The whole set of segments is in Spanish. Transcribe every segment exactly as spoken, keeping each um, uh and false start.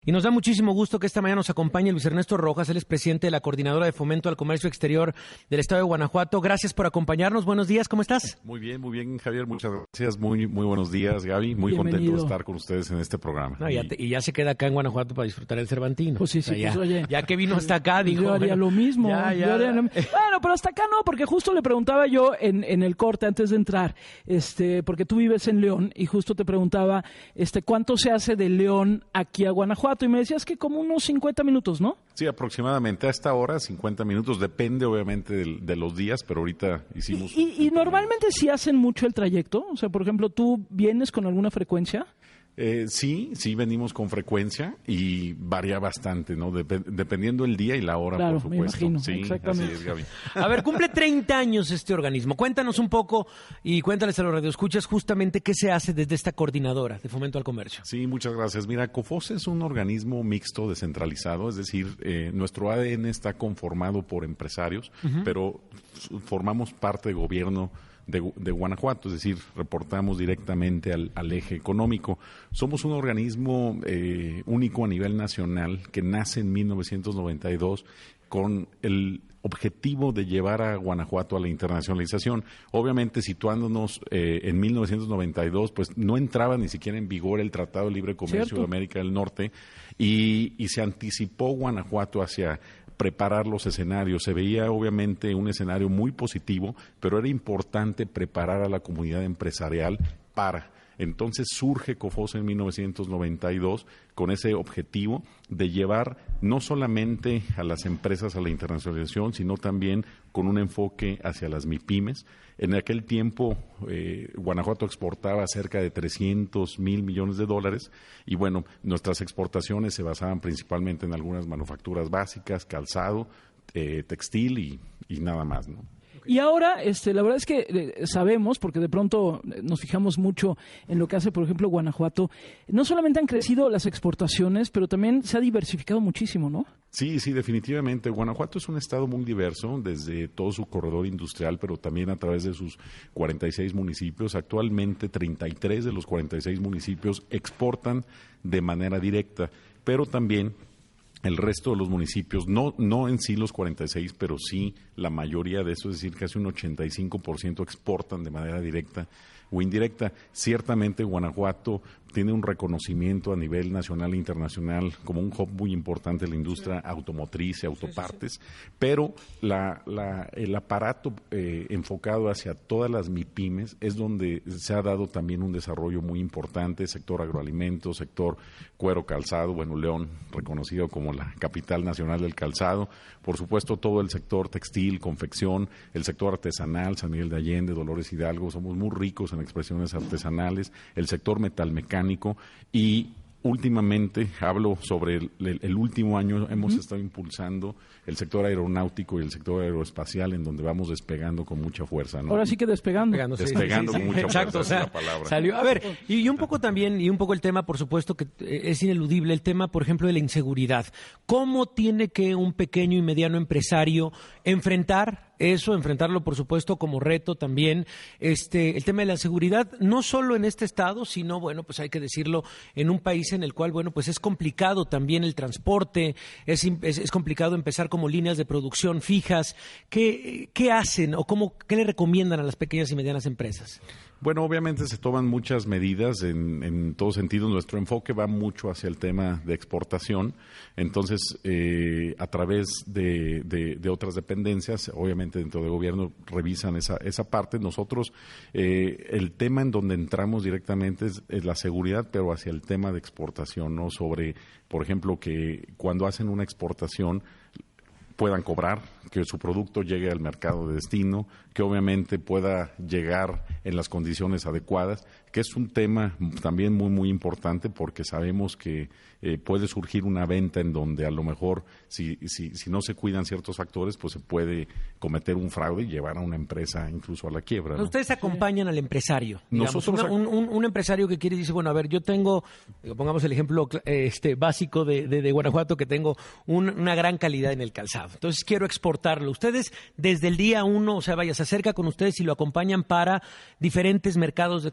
Y nos da muchísimo gusto que esta mañana nos acompañe Luis Ernesto Rojas, él es presidente de la Coordinadora de Fomento al Comercio Exterior del Estado de Guanajuato. Gracias por acompañarnos. Buenos días, ¿cómo estás? Muy bien, muy bien, Javier. Muchas gracias. Muy muy buenos días, Gaby. Muy Bienvenido. contento de estar con ustedes en este programa. No, y, ya te, y ya se queda acá en Guanajuato para disfrutar el Cervantino. Pues sí, sí, o sea, ya, pues oye. ya que vino hasta acá, dijo. Yo haría bueno, lo mismo. Ya, ya. Yo haría lo... Bueno, pero hasta acá no, porque justo le preguntaba yo en, en el corte antes de entrar, este, porque tú vives en León y justo te preguntaba, este, ¿cuánto se hace de León aquí a Guanajuato? Y me decías que como unos cincuenta minutos, ¿no? Sí, aproximadamente a esta hora, cincuenta minutos. Depende, obviamente, de, de los días, pero ahorita hicimos... ¿Y, y, y normalmente sí hacen mucho el trayecto? O sea, por ejemplo, ¿tú vienes con alguna frecuencia? Eh, sí, sí venimos con frecuencia y varía bastante, ¿no? Dep- dependiendo el día y la hora, Claro, por me supuesto. imagino, Sí, exactamente. así es, Gaby. A ver, cumple treinta años este organismo. Cuéntanos un poco y cuéntales a los radioescuchas justamente qué se hace desde esta coordinadora de fomento al comercio. Sí, muchas gracias. Mira, COFOS es un organismo mixto descentralizado, es decir, eh, nuestro A D N está conformado por empresarios, uh-huh. pero formamos parte de gobierno De, de Guanajuato, es decir, reportamos directamente al, al eje económico. Somos un organismo eh, único a nivel nacional que nace en mil novecientos noventa y dos con el objetivo de llevar a Guanajuato a la internacionalización. Obviamente, situándonos eh, en mil novecientos noventa y dos, pues no entraba ni siquiera en vigor el Tratado de Libre Comercio ¿Cierto? de América del Norte y, y se anticipó Guanajuato hacia preparar los escenarios. Se veía obviamente un escenario muy positivo, pero era importante preparar a la comunidad empresarial para. Entonces surge COFOS en mil novecientos noventa y dos con ese objetivo de llevar no solamente a las empresas a la internacionalización, sino también con un enfoque hacia las MIPYMES. En aquel tiempo, eh, Guanajuato exportaba cerca de trescientos mil millones de dólares y bueno, nuestras exportaciones se basaban principalmente en algunas manufacturas básicas, calzado, eh, textil y, y nada más, ¿no? Y ahora, este, la verdad es que eh, sabemos, porque de pronto nos fijamos mucho en lo que hace, por ejemplo, Guanajuato, no solamente han crecido las exportaciones, pero también se ha diversificado muchísimo, ¿no? Sí, sí, definitivamente. Guanajuato es un estado muy diverso desde todo su corredor industrial, pero también a través de sus cuarenta y seis municipios. Actualmente, treinta y tres de los cuarenta y seis municipios exportan de manera directa, pero también el resto de los municipios, no, no en sí los cuarenta y seis, pero sí la mayoría de eso, es decir, casi un ochenta y cinco por ciento exportan de manera directa o indirecta. Ciertamente Guanajuato tiene un reconocimiento a nivel nacional e internacional como un hub muy importante de la industria automotriz y autopartes, sí, sí, sí. pero la, la, el aparato eh, enfocado hacia todas las MIPYMES es donde se ha dado también un desarrollo muy importante, sector agroalimentos, sector cuero calzado, bueno, León reconocido como la capital nacional del calzado, por supuesto todo el sector textil, confección, el sector artesanal, San Miguel de Allende, Dolores Hidalgo, somos muy ricos en expresiones artesanales, el sector metalmecánico y últimamente, hablo sobre el, el, el último año, hemos uh-huh. estado impulsando el sector aeronáutico y el sector aeroespacial en donde vamos despegando con mucha fuerza, ¿no? Ahora sí que despegando. Despegando, sí, despegando sí, sí, con sí. mucha Exacto, fuerza, o sea, es la palabra. Salió. A ver, y, y un poco también, y un poco el tema, por supuesto, que es ineludible, el tema, por ejemplo, de la inseguridad. ¿Cómo tiene que un pequeño y mediano empresario enfrentar eso, enfrentarlo, por supuesto, como reto también, este, el tema de la seguridad, no solo en este estado, sino, bueno, pues hay que decirlo, en un país en el cual, bueno, pues es complicado también el transporte, es, es, es complicado empezar como líneas de producción fijas. ¿Qué, qué hacen o cómo, qué le recomiendan a las pequeñas y medianas empresas? Bueno, obviamente se toman muchas medidas en, en todo sentido. Nuestro enfoque va mucho hacia el tema de exportación. Entonces, eh, a través de, de, de otras dependencias, obviamente dentro del gobierno revisan esa, esa parte. Nosotros, eh, el tema en donde entramos directamente es, es la seguridad, pero hacia el tema de exportación, ¿no? Sobre, por ejemplo, que cuando hacen una exportación puedan cobrar, que su producto llegue al mercado de destino, que obviamente pueda llegar en las condiciones adecuadas, que es un tema también muy, muy importante porque sabemos que eh, puede surgir una venta en donde a lo mejor si, si, si no se cuidan ciertos factores, pues se puede cometer un fraude y llevar a una empresa incluso a la quiebra, ¿no? Ustedes acompañan al empresario, digamos, Nosotros una, un, un, un empresario que quiere y dice, bueno, a ver, yo tengo, pongamos el ejemplo este básico de, de, de Guanajuato, que tengo un, una gran calidad en el calzado, entonces quiero exportarlo. Ustedes desde el día uno, o sea, vaya, se acerca con ustedes y lo acompañan para diferentes mercados de exportación,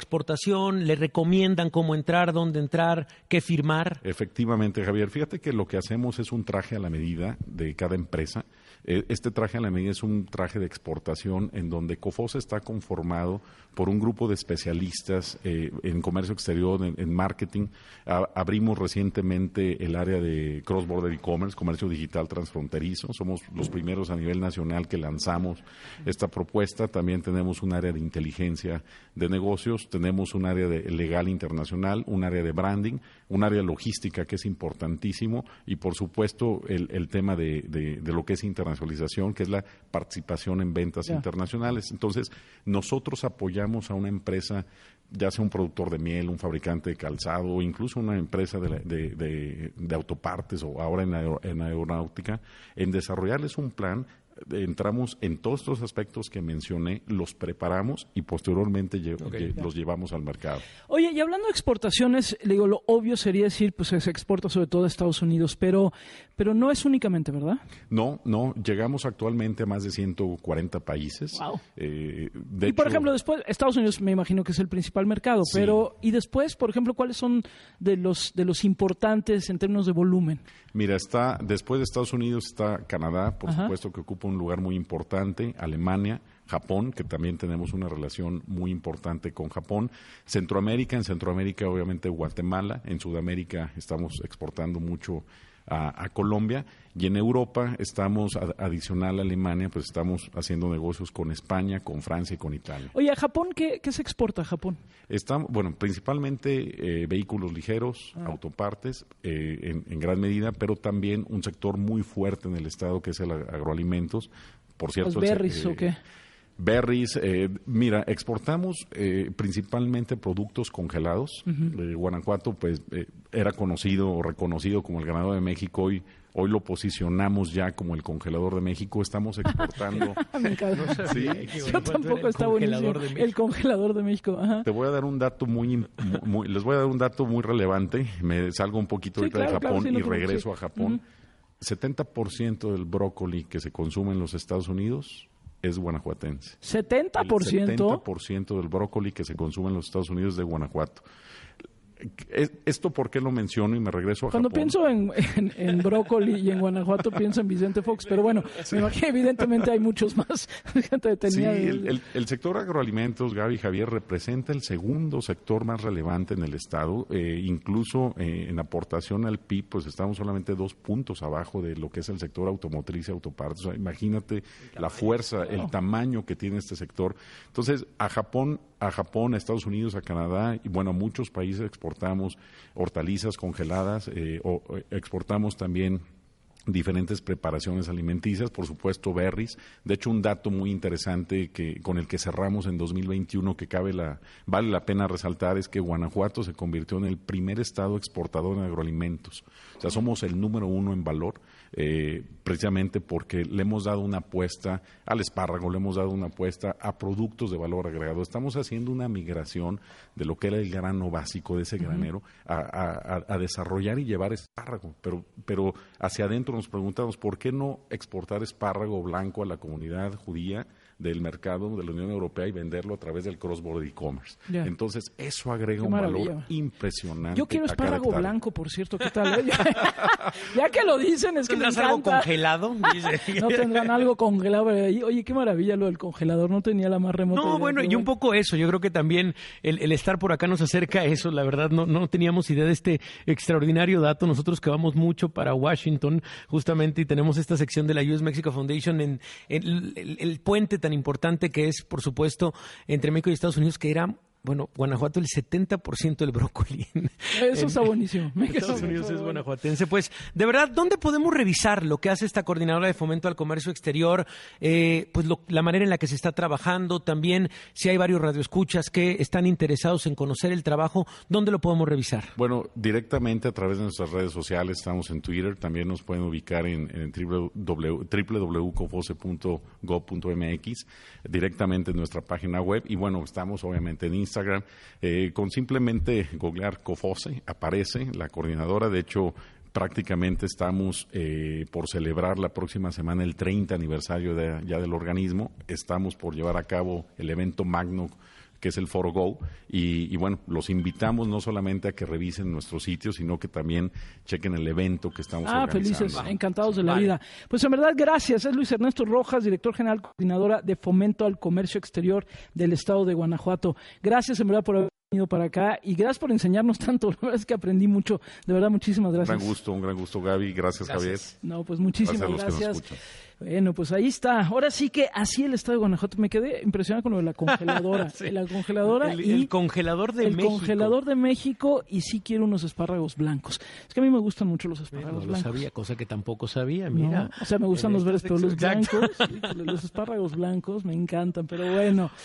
inversión? ¿Le recomiendan cómo entrar, dónde entrar, qué firmar? Efectivamente, Javier. Fíjate que lo que hacemos es un traje a la medida de cada empresa. Este traje a la medida es un traje de exportación en donde COFOSE está conformado por un grupo de especialistas eh, en comercio exterior, en, en marketing. A, abrimos recientemente el área de cross-border e-commerce, comercio digital transfronterizo. Somos los primeros a nivel nacional que lanzamos esta propuesta. También tenemos un área de inteligencia de negocios, tenemos un área de legal internacional, un área de branding, un área logística que es importantísimo y, por supuesto, el, el tema de, de, de lo que es internacionalización, que es la participación en ventas yeah. internacionales. Entonces, nosotros apoyamos a una empresa, ya sea un productor de miel, un fabricante de calzado o incluso una empresa de, de, de, de autopartes o ahora en, aer, en aeronáutica, en desarrollarles un plan. Entramos en todos estos aspectos que mencioné, los preparamos y posteriormente lle okay, lle los llevamos al mercado. Oye, y hablando de exportaciones, le digo, lo obvio sería decir, pues se exporta sobre todo a Estados Unidos, pero, pero no es únicamente, ¿verdad? No, no, llegamos actualmente a más de ciento cuarenta países. Wow. Eh, de y por hecho, ejemplo, después, Estados Unidos me imagino que es el principal mercado, sí. pero y después, por ejemplo, ¿cuáles son de los, de los importantes en términos de volumen? Mira, está después de Estados Unidos está Canadá, por Ajá. supuesto que ocupa un lugar muy importante, Alemania, Japón, que también tenemos una relación muy importante con Japón, Centroamérica, en Centroamérica obviamente Guatemala, en Sudamérica estamos exportando mucho a, a Colombia y en Europa estamos, a, adicional a Alemania, pues estamos haciendo negocios con España, con Francia y con Italia. Oye, ¿a Japón qué, qué se exporta a Japón? Estamos, bueno, principalmente eh, vehículos ligeros, ah. autopartes, eh, en, en gran medida, pero también un sector muy fuerte en el estado que es el agroalimentos. Por cierto, ¿Los berries eh, o qué? Berries, eh, mira, exportamos eh, principalmente productos congelados. Uh-huh. eh, Guanajuato, pues, eh, era conocido o reconocido como el ganador de México. Hoy, hoy lo posicionamos ya como el congelador de México. Estamos exportando. Me encanta. No sabía, sí. Yo tampoco está buenísimo. El congelador de México. Ajá. Te voy a dar un dato muy, muy, les voy a dar un dato muy relevante. Me salgo un poquito sí, ahorita claro, de Japón claro, sí, y no, regreso sí. a Japón. Uh-huh. setenta por ciento del brócoli que se consume en los Estados Unidos es guanajuatense. ¿setenta por ciento? El setenta por ciento del brócoli que se consume en los Estados Unidos es de Guanajuato. ¿Esto por qué lo menciono y me regreso a Cuando Japón? pienso en, en, en brócoli y en Guanajuato pienso en Vicente Fox, pero bueno, sí. me imagino evidentemente hay muchos más. Sí, el, el, el sector agroalimentos, Gaby y Javier, representa el segundo sector más relevante en el estado, eh, incluso eh, en aportación al P I B, pues estamos solamente dos puntos abajo de lo que es el sector automotriz y autopartes. O sea, imagínate la fuerza, el tamaño que tiene este sector. Entonces, a Japón, a Japón, a Estados Unidos, a Canadá y bueno, a muchos países exportamos hortalizas congeladas, eh, o, o exportamos también diferentes preparaciones alimenticias, por supuesto berries. De hecho, un dato muy interesante que con el que cerramos en dos mil veintiuno que cabe la vale la pena resaltar es que Guanajuato se convirtió en el primer estado exportador en agroalimentos. O sea, somos el número uno en valor, eh, precisamente porque le hemos dado una apuesta al espárrago, le hemos dado una apuesta a productos de valor agregado. Estamos haciendo una migración de lo que era el grano básico de ese granero uh-huh. a, a, a desarrollar y llevar espárrago, pero, pero hacia adentro nos preguntamos ¿por qué no exportar espárrago blanco a la comunidad judía del mercado de la Unión Europea y venderlo a través del cross-border e-commerce? Yeah. Entonces, eso agrega un valor impresionante. Yo quiero espárrago blanco, por cierto, ¿qué tal? Ya que lo dicen, es que me encanta. ¿Tendrás algo congelado? No tendrán algo congelado. Oye, qué maravilla lo del congelador, no tenía la más remota No, idea, bueno, y un poco eso, yo creo que también el, el estar por acá nos acerca a eso, la verdad, no, no teníamos idea de este extraordinario dato, nosotros que vamos mucho para Washington, justamente, y tenemos esta sección de la U S Mexico Foundation en, en el, el, el puente tan importante que es, por supuesto, entre México y Estados Unidos, que era, bueno, Guanajuato el setenta por ciento del brócoli. Eso en, está buenísimo. Estados Unidos es guanajuatense. Pues, de verdad, ¿dónde podemos revisar lo que hace esta coordinadora de fomento al comercio exterior? Eh, pues lo, la manera en la que se está trabajando, también si hay varios radioescuchas que están interesados en conocer el trabajo, ¿dónde lo podemos revisar? Bueno, directamente a través de nuestras redes sociales, estamos en Twitter, también nos pueden ubicar en, en doble u doble u doble u punto cofose punto gob punto m x, directamente en nuestra página web, y bueno, estamos obviamente en Instagram. Instagram, eh, con simplemente googlear COFOSE, aparece la coordinadora. De hecho, prácticamente estamos eh, por celebrar la próxima semana el treinta aniversario de, ya del organismo. Estamos por llevar a cabo el evento magno que es el Foro Go, y, y bueno, los invitamos no solamente a que revisen nuestro sitio, sino que también chequen el evento que estamos ah, organizando. Felices, encantados de la vale. vida. Pues en verdad, gracias. Es Luis Ernesto Rojas, director general, coordinadora de Fomento al Comercio Exterior del Estado de Guanajuato. Gracias en verdad por haber venido para acá y gracias por enseñarnos tanto. La verdad es que aprendí mucho. De verdad, muchísimas gracias. Un gran gusto, un gran gusto, Gaby. Gracias, gracias. Javier. No, pues muchísimas gracias. gracias. Bueno, pues ahí está. Ahora sí que así el estado de Guanajuato. Me quedé impresionado con lo de la congeladora. sí. La congeladora el, y el congelador de el México. El congelador de México y sí quiero unos espárragos blancos. Es que a mí me gustan mucho los espárragos no blancos. No lo sabía, cosa que tampoco sabía, mira. No, o sea, me gustan los verdes, pero los Exacto. blancos, sí, los espárragos blancos me encantan, pero bueno.